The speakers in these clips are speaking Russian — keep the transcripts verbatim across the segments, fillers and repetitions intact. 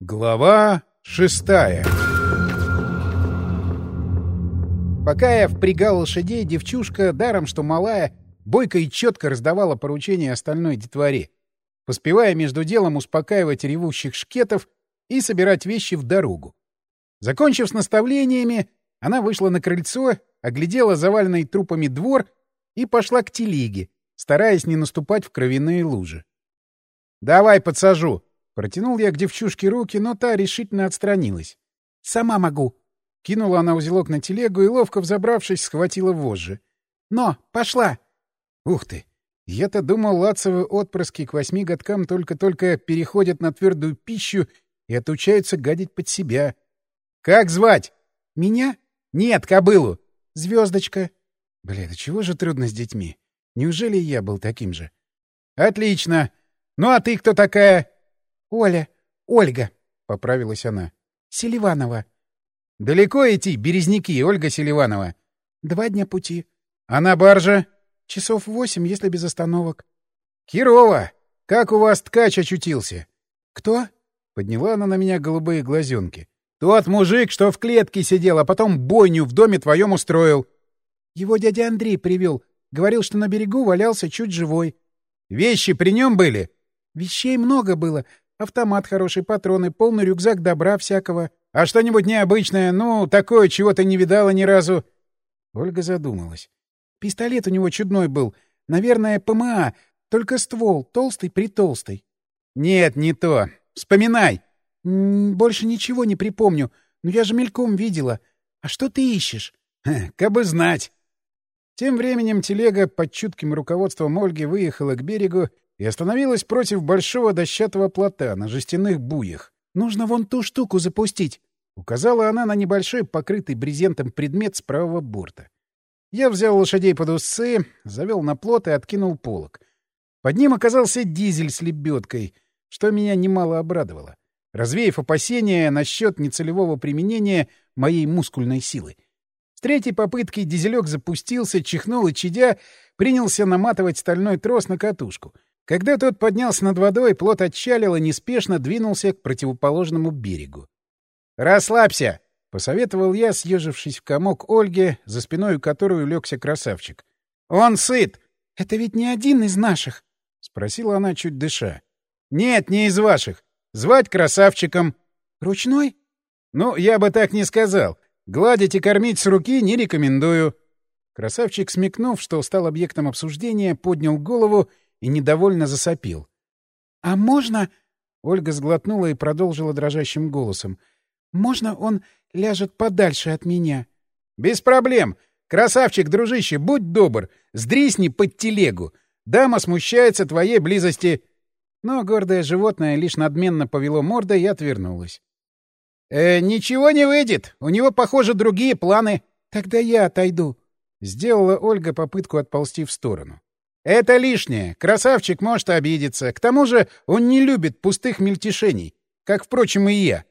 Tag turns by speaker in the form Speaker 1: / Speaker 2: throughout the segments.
Speaker 1: Глава шестая. Пока я впрягал лошадей, девчушка, даром что малая, бойко и четко раздавала поручения остальной детворе, поспевая между делом успокаивать ревущих шкетов и собирать вещи в дорогу. Закончив с наставлениями, она вышла на крыльцо, оглядела заваленный трупами двор и пошла к телеге, стараясь не наступать в кровяные лужи. «Давай подсажу!» Протянул я к девчушке руки, но та решительно отстранилась. «Сама могу!» Кинула она узелок на телегу и, ловко взобравшись, схватила вожжи. «Но! Пошла!» Ух ты! Я-то думал, лацевы отпрыски к восьми годкам только-только переходят на твердую пищу и отучаются гадить под себя. «Как звать?» «Меня?» «Нет, кобылу!» «Звездочка!» Бля, да чего же трудно с детьми? Неужели я был таким же? «Отлично! Ну а ты кто такая?» «Оля. Ольга», — поправилась она. «Селиванова». «Далеко идти, Березники, Ольга Селиванова?» «Два дня пути». «А на барже?» «Часов восемь, если без остановок». «Херово! Как у вас ткач очутился?» «Кто?» — подняла она на меня голубые глазенки. «Тот мужик, что в клетке сидел, а потом бойню в доме твоем устроил». «Его дядя Андрей привел. Говорил, что на берегу валялся чуть живой». «Вещи при нем были?» «Вещей много было. Автомат хороший, патроны, полный рюкзак добра всякого. А что-нибудь необычное, ну, такое, чего ты не видала ни разу?» Ольга задумалась. «Пистолет у него чудной был. Наверное, ПМА, только ствол, толстый-притолстый». «Нет, не то. Вспоминай». М -м, «Больше ничего не припомню. Но я же мельком видела. А что ты ищешь?» «Кабы знать». Тем временем телега под чутким руководством Ольги выехала к берегу и остановилась против большого дощатого плота на жестяных буях.
Speaker 2: «Нужно вон ту штуку запустить»,
Speaker 1: — указала она на небольшой покрытый брезентом предмет с правого борта. Я взял лошадей под усы, завел на плот и откинул полог. Под ним оказался дизель с лебедкой, что меня немало обрадовало, развеяв опасения насчет нецелевого применения моей мускульной силы. С третьей попытки дизелек запустился, чихнул и, чадя, принялся наматывать стальной трос на катушку. Когда тот поднялся над водой, плот отчалил и неспешно двинулся к противоположному берегу. «Расслабься!» — посоветовал я, съежившись в комок Ольге, за спиной у которой улегся красавчик. «Он сыт!»
Speaker 2: «Это ведь не один из наших?»
Speaker 1: — спросила она, чуть дыша. «Нет, не из ваших. Звать красавчиком».
Speaker 2: «Ручной?»
Speaker 1: «Ну, я бы так не сказал. Гладить и кормить с руки не рекомендую». Красавчик, смекнув, что стал объектом обсуждения, поднял голову и недовольно засопил.
Speaker 2: «А можно...»
Speaker 1: — Ольга сглотнула и продолжила дрожащим голосом.
Speaker 2: «Можно он ляжет подальше от меня?»
Speaker 1: «Без проблем. Красавчик, дружище, будь добр, сдрисни под телегу. Дама смущается твоей близости». Но гордое животное лишь надменно повело мордой и отвернулось. «Э, ничего не выйдет. У него, похоже, другие планы».
Speaker 2: «Тогда я отойду».
Speaker 1: Сделала Ольга попытку отползти в сторону. «Это лишнее. Красавчик может обидеться. К тому же он не любит пустых мельтешений, как, впрочем, и я».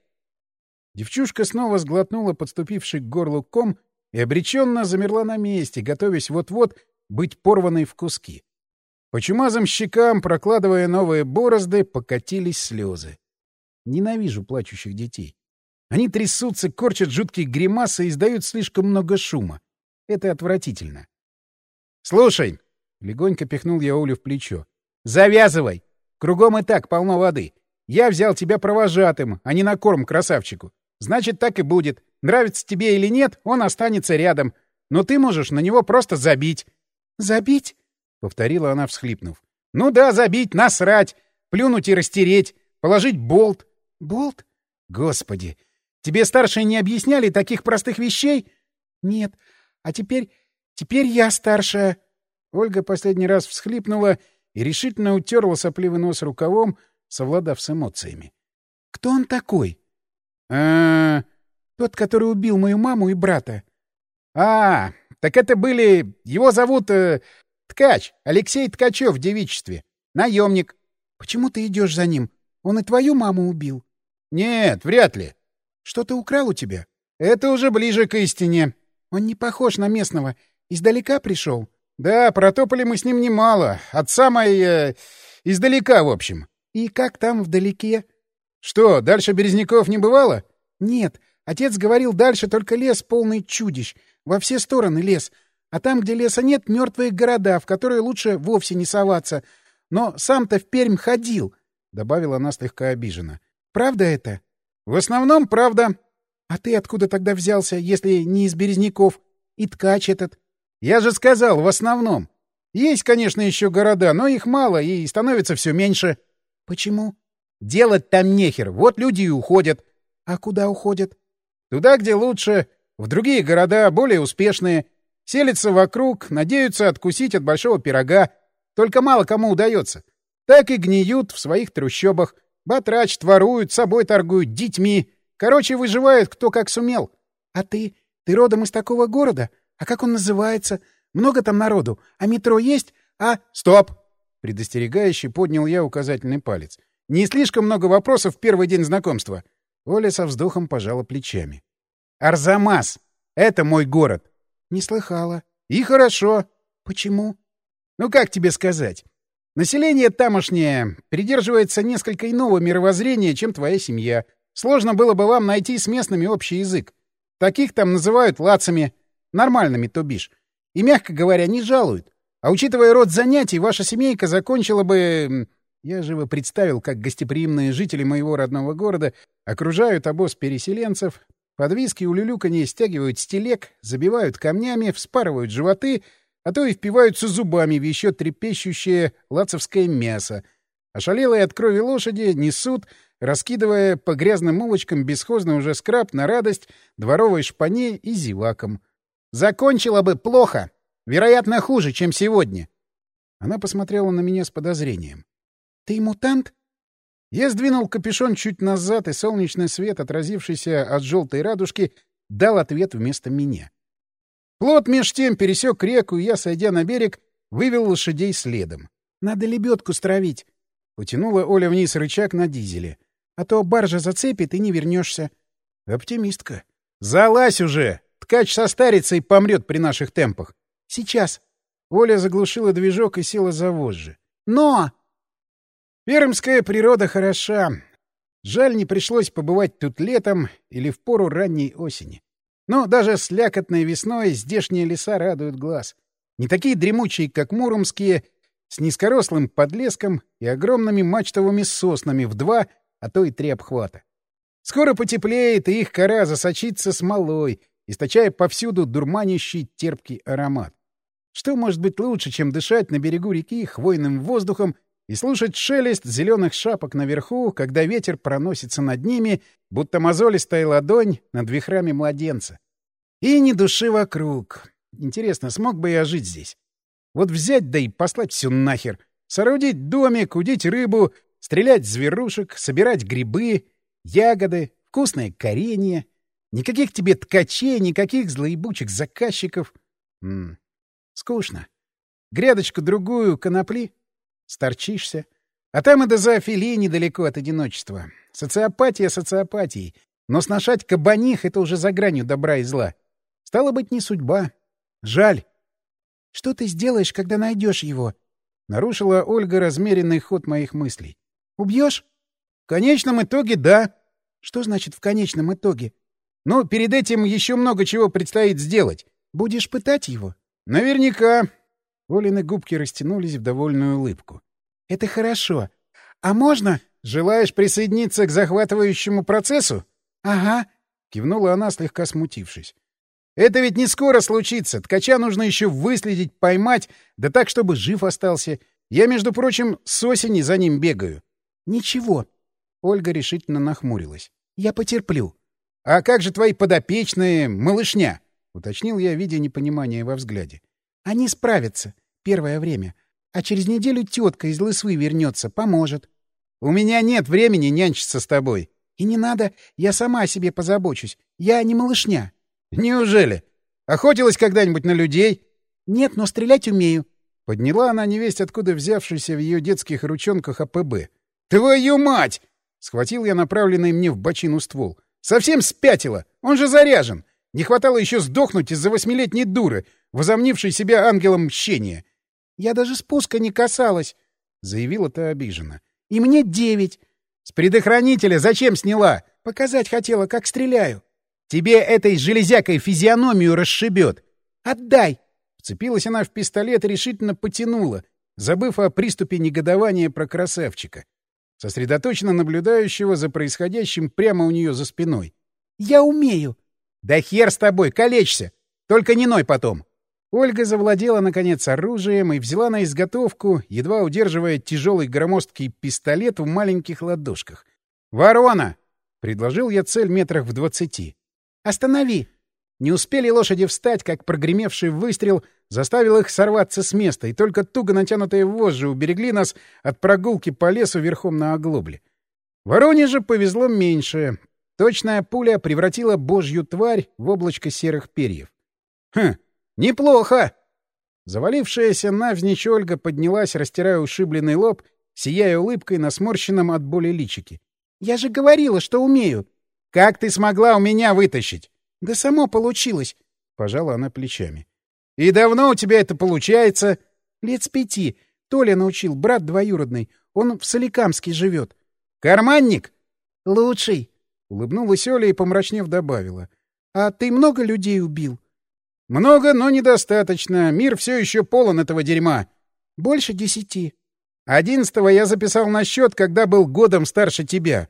Speaker 1: Девчушка снова сглотнула подступивший к горлу ком и обреченно замерла на месте, готовясь вот-вот быть порванной в куски. По чумазым щекам, прокладывая новые борозды, покатились слезы. Ненавижу плачущих детей. Они трясутся, корчат жуткие гримасы и издают слишком много шума. Это отвратительно. «Слушай!» — легонько пихнул я Олю в плечо. «Завязывай! Кругом и так полно воды. Я взял тебя провожатым, а не на корм красавчику. Значит, так и будет. Нравится тебе или нет, он останется рядом. Но ты можешь на него просто забить».
Speaker 2: «Забить?»
Speaker 1: — повторила она, всхлипнув. «Ну да, забить, насрать, плюнуть и растереть, положить болт».
Speaker 2: «Болт?»
Speaker 1: «Господи! Тебе старшие не объясняли таких простых вещей?»
Speaker 2: «Нет. А теперь... теперь я старшая».
Speaker 1: Ольга последний раз всхлипнула и решительно утерла сопливый нос рукавом, совладав с эмоциями.
Speaker 2: «Кто он такой?»
Speaker 1: «А-а-а...»
Speaker 2: «Тот, который убил мою маму и брата».
Speaker 1: «А, так это были... Его зовут... Э, Ткач, Алексей Ткачев в девичестве. Наемник».
Speaker 2: «Почему ты идешь за ним? Он и твою маму убил».
Speaker 1: «Нет, вряд ли».
Speaker 2: «Что-то украл у тебя?»
Speaker 1: «Это уже ближе к истине».
Speaker 2: «Он не похож на местного. Издалека пришел?»
Speaker 1: «Да, протопали мы с ним немало. От самой... Э, издалека, в общем».
Speaker 2: «И как там вдалеке?»
Speaker 1: Что, дальше Березняков не бывало?
Speaker 2: — Нет, отец говорил, дальше только лес полный чудищ. Во все стороны лес. А там, где леса нет, мертвые города, в которые лучше вовсе не соваться. Но сам-то в Пермь ходил, — добавила она слегка обиженно. — Правда это? — В основном правда. — А ты откуда тогда взялся, если не из Березняков? И ткач этот? — Я же сказал, в основном. Есть, конечно, еще города, но их мало и становится все меньше. — Почему? — Делать там нехер. Вот люди и уходят. — А куда уходят? — Туда, где лучше. В другие города, более успешные. Селятся вокруг, надеются откусить от большого пирога. Только мало кому удается. Так и гниют в своих трущобах. Батрачат, воруют, собой торгуют, детьми. Короче, выживают кто как сумел. — А ты? Ты родом из такого города? А как он называется? Много там народу? А метро есть? А... — Стоп! — предостерегающе поднял я указательный палец. — Не слишком много вопросов в первый день знакомства. Оля со вздохом пожала плечами. — Арзамас! Это мой город. — Не слыхала. — И хорошо. — Почему? — Ну, как тебе сказать? Население тамошнее придерживается несколько иного мировоззрения, чем твоя семья. Сложно было бы вам найти с местными общий язык. Таких там называют лацами. Нормальными, то бишь. И, мягко говоря, не жалуют. А учитывая род занятий, ваша семейка закончила бы... Я живо представил, как гостеприимные жители моего родного города окружают обоз переселенцев, под виски улюлюканье стягивают с телег, забивают камнями, вспарывают животы, а то и впиваются зубами в еще трепещущее лацовское мясо. Ошалелые от крови лошади несут, раскидывая по грязным улочкам бесхозный уже скраб на радость дворовой шпане и зевакам. Закончила бы плохо. Вероятно, хуже, чем сегодня. Она посмотрела на меня с подозрением. — Ты мутант? Я сдвинул капюшон чуть назад, и солнечный свет, отразившийся от желтой радужки, дал ответ вместо меня. Плот меж тем пересек реку, и я, сойдя на берег, вывел лошадей следом. — Надо лебедку стравить. Потянула Оля вниз рычаг на дизеле. — А то баржа зацепит, и не вернешься. — Оптимистка. — Залазь уже! Ткач состарится и помрет при наших темпах. — Сейчас. Оля заглушила движок и села за вожжи. — Но! Пермская природа хороша. Жаль, не пришлось побывать тут летом или в пору ранней осени. Но даже слякотной весной здешние леса радуют глаз. Не такие дремучие, как муромские, с низкорослым подлеском и огромными мачтовыми соснами в два, а то и три обхвата. Скоро потеплеет, и их кора засочится смолой, источая повсюду дурманящий терпкий аромат. Что может быть лучше, чем дышать на берегу реки хвойным воздухом и слушать шелест зеленых шапок наверху, когда ветер проносится над ними, будто мозолистая ладонь над вихрами младенца. И ни души вокруг. Интересно, смог бы я жить здесь? Вот взять да и послать все нахер. Соорудить домик, удить рыбу, стрелять зверушек, собирать грибы, ягоды, вкусное коренье. Никаких тебе ткачей, никаких злоебучих заказчиков. М -м, скучно. Грядочку-другую конопли. Сторчишься. А там и до зоофилии недалеко от одиночества. Социопатия социопатией. Но сношать кабаних — это уже за гранью добра и зла. Стало быть, не судьба. Жаль. — Что ты сделаешь, когда найдешь его? — нарушила Ольга размеренный ход моих мыслей. — Убьешь? — В конечном итоге — да. — Что значит «в конечном итоге»? — Ну, перед этим еще много чего предстоит сделать. — Будешь пытать его? — Наверняка. Олины губки растянулись в довольную улыбку. — Это хорошо. А можно... — Желаешь присоединиться к захватывающему процессу? — Ага. — кивнула она, слегка смутившись. — Это ведь не скоро случится. Ткача нужно еще выследить, поймать, да так, чтобы жив остался. Я, между прочим, с осени за ним бегаю. — Ничего. Ольга решительно нахмурилась. — Я потерплю. — А как же твои подопечные, малышня? — уточнил я, видя непонимание во взгляде. — Они справятся. Первое время. А через неделю тетка из Лысвы вернется, поможет. — У меня нет времени нянчиться с тобой. — И не надо, я сама о себе позабочусь. Я не малышня. — Неужели? Охотилась когда-нибудь на людей? — Нет, но стрелять умею. Подняла она невесть, откуда взявшийся в ее детских ручонках АПБ. — Твою мать! — схватил я направленный мне в бочину ствол. — Совсем спятила! Он же заряжен! Не хватало еще сдохнуть из-за восьмилетней дуры, возомнившей себя ангелом мщения. — Я даже спуска не касалась, — заявила та обиженно. — И мне девять.
Speaker 1: С предохранителя зачем сняла?
Speaker 2: Показать хотела, как стреляю.
Speaker 1: Тебе этой железякой физиономию расшибет.
Speaker 2: Отдай!
Speaker 1: Вцепилась она в пистолет и решительно потянула, забыв о приступе негодования про красавчика, сосредоточенно наблюдающего за происходящим прямо у нее за спиной.
Speaker 2: «Я умею!»
Speaker 1: «Да хер с тобой, калечься! Только не ной потом!» Ольга завладела, наконец, оружием и взяла на изготовку, едва удерживая тяжелый громоздкий пистолет в маленьких ладошках. «Ворона!» — предложил я цель метрах в двадцати.
Speaker 2: «Останови!»
Speaker 1: Не успели лошади встать, как прогремевший выстрел заставил их сорваться с места, и только туго натянутые вожжи уберегли нас от прогулки по лесу верхом на оглобле. Вороне же повезло меньше. Точная пуля превратила божью тварь в облачко серых перьев. «Хм, неплохо!» Завалившаяся навзничь Ольга поднялась, растирая ушибленный лоб, сияя улыбкой на сморщенном от боли личике.
Speaker 2: «Я же говорила, что умею!»
Speaker 1: «Как ты смогла у меня вытащить?»
Speaker 2: «Да само получилось!»
Speaker 1: — пожала она плечами. «И давно у тебя это получается?»
Speaker 2: «Лет с пяти. Толя научил, брат двоюродный. Он в Соликамске живет».
Speaker 1: «Карманник?»
Speaker 2: «Лучший!»
Speaker 1: — улыбнулась Оля и, помрачнев, добавила.
Speaker 2: «А ты много людей убил?»
Speaker 1: «Много, но недостаточно. Мир все еще полон этого дерьма».
Speaker 2: «Больше десяти».
Speaker 1: «Одиннадцатого я записал на счет, когда был годом старше тебя».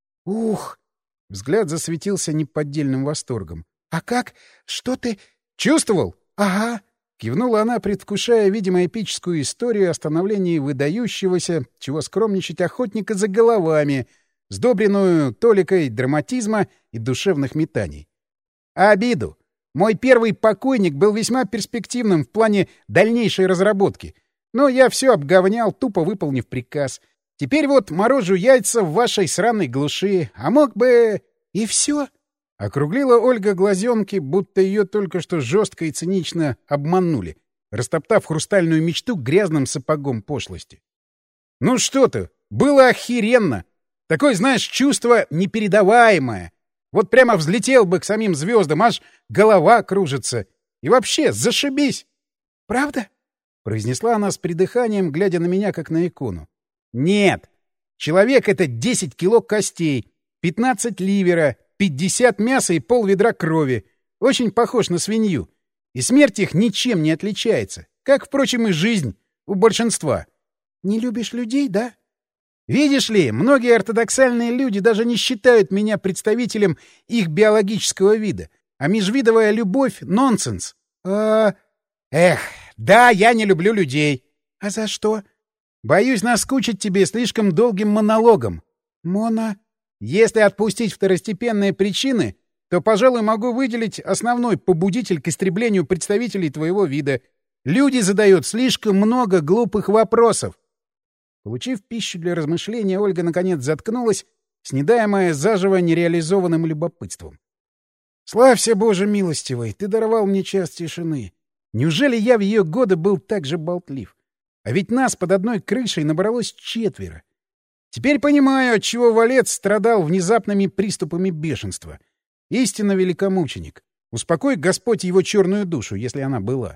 Speaker 2: «Ух!»
Speaker 1: — взгляд засветился неподдельным восторгом.
Speaker 2: «А как? Что ты...»
Speaker 1: «Чувствовал?»
Speaker 2: «Ага».
Speaker 1: Кивнула она, предвкушая, видимо, эпическую историю о становлении выдающегося, чего скромничать, охотника за головами, сдобренную толикой драматизма и душевных метаний. А обиду? Мой первый покойник был весьма перспективным в плане дальнейшей разработки, но я все обговнял, тупо выполнив приказ. Теперь вот морожу яйца в вашей сраной глуши, а мог бы...
Speaker 2: И все?
Speaker 1: Округлила Ольга глазенки, будто ее только что жестко и цинично обманули, растоптав хрустальную мечту грязным сапогом пошлости. «Ну что ты, было охеренно! Такое, знаешь, чувство непередаваемое. Вот прямо взлетел бы к самим звездам, аж голова кружится. И вообще, зашибись!»
Speaker 2: «Правда?»
Speaker 1: — произнесла она с придыханием, глядя на меня, как на икону. «Нет! Человек — это десять кило костей, пятнадцать ливера, пятьдесят мяса и полведра крови. Очень похож на свинью. И смерть их ничем не отличается. Как, впрочем, и жизнь у большинства».
Speaker 2: «Не любишь людей, да?»
Speaker 1: «Видишь ли, многие ортодоксальные люди даже не считают меня представителем их биологического вида. А межвидовая любовь — нонсенс».
Speaker 2: «А...»
Speaker 1: «Эх, да, я не люблю людей».
Speaker 2: «А за что?»
Speaker 1: «Боюсь наскучить тебе слишком долгим монологом».
Speaker 2: «Моно...»
Speaker 1: «Если отпустить второстепенные причины, то, пожалуй, могу выделить основной побудитель к истреблению представителей твоего вида. Люди задают слишком много глупых вопросов». Получив пищу для размышления, Ольга наконец заткнулась, снедаемая заживо нереализованным любопытством. «Славься, Боже милостивый, ты даровал мне час тишины. Неужели я в ее годы был так же болтлив? А ведь нас под одной крышей набралось четверо. Теперь понимаю, отчего Валет страдал внезапными приступами бешенства. Истинно великомученик. Успокой Господь его черную душу, если она была».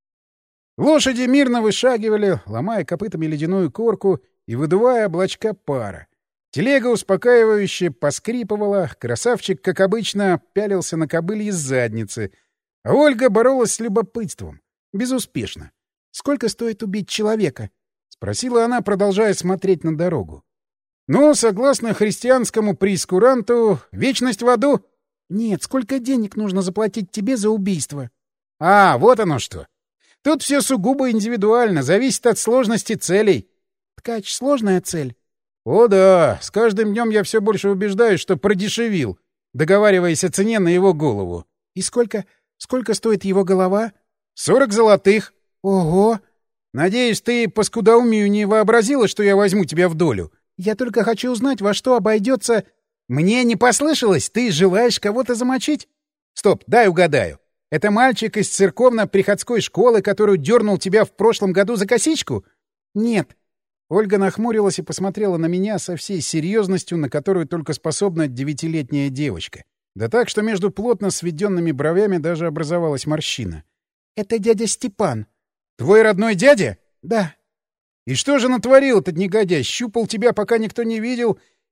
Speaker 1: Лошади мирно вышагивали, ломая копытами ледяную корку и выдувая облачка пара. Телега успокаивающе поскрипывала, красавчик, как обычно, пялился на кобылье с задницы, а Ольга боролась с любопытством. Безуспешно.
Speaker 2: «Сколько стоит убить человека?»
Speaker 1: — спросила она, продолжая смотреть на дорогу. «Ну, согласно христианскому прейскуранту, вечность в аду».
Speaker 2: «Нет, сколько денег нужно заплатить тебе за убийство?»
Speaker 1: «А, вот оно что. Тут все сугубо индивидуально, зависит от сложности целей».
Speaker 2: «Ткач — сложная цель?»
Speaker 1: «О да, с каждым днем я все больше убеждаюсь, что продешевил, договариваясь о цене на его голову».
Speaker 2: «И сколько... сколько стоит его голова?»
Speaker 1: «Сорок золотых».
Speaker 2: «Ого!»
Speaker 1: «Надеюсь, ты по скудоумию не вообразила, что я возьму тебя в долю?»
Speaker 2: «Я только хочу узнать, во что обойдется...»
Speaker 1: «Мне не послышалось? Ты желаешь кого-то замочить?» «Стоп, дай угадаю. Это мальчик из церковно-приходской школы, который дернул тебя в прошлом году за косичку?»
Speaker 2: «Нет».
Speaker 1: Ольга нахмурилась и посмотрела на меня со всей серьезностью, на которую только способна девятилетняя девочка. Да так, что между плотно сведенными бровями даже образовалась морщина.
Speaker 2: «Это дядя Степан».
Speaker 1: «Твой родной дядя?»
Speaker 2: «Да».
Speaker 1: «И что же натворил этот негодяй? Щупал тебя, пока никто не видел,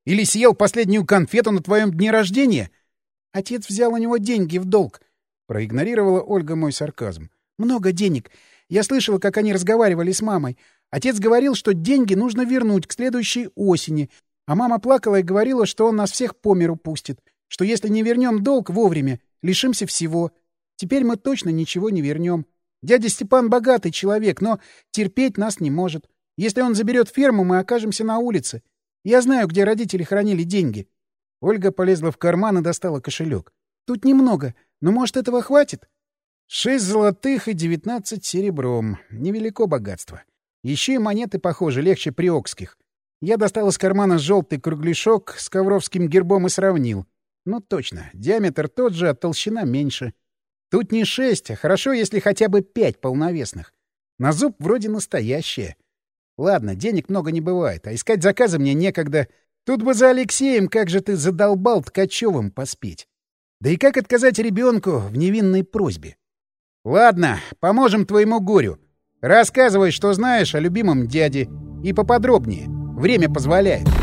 Speaker 1: Или съел последнюю конфету на твоем дне рождения?
Speaker 2: Отец взял у него деньги в долг. Проигнорировала Ольга мой сарказм. Много денег. Я слышала, как они разговаривали с мамой. Отец говорил, что деньги нужно вернуть к следующей осени. А мама плакала и говорила, что он нас всех по миру пустит. Что если не вернем долг вовремя, лишимся всего. Теперь мы точно ничего не вернем. Дядя Степан богатый человек, но терпеть нас не может. Если он заберет ферму, мы окажемся на улице. Я знаю, где родители хранили деньги.
Speaker 1: Ольга полезла в карман и достала кошелек.
Speaker 2: Тут немного, но, может, этого хватит?
Speaker 1: Шесть золотых и девятнадцать серебром. Невелико богатство. Еще и монеты, похоже, легче приокских. Я достал из кармана желтый кругляшок с ковровским гербом и сравнил. Ну точно, диаметр тот же, а толщина меньше. Тут не шесть, а хорошо, если хотя бы пять полновесных. На зуб вроде настоящее. Ладно, денег много не бывает, а искать заказы мне некогда. Тут бы за Алексеем, как же ты задолбал Ткачевым поспеть. Да и как отказать ребенку в невинной просьбе? Ладно, поможем твоему горю. Рассказывай, что знаешь о любимом дяде. И поподробнее. Время позволяет.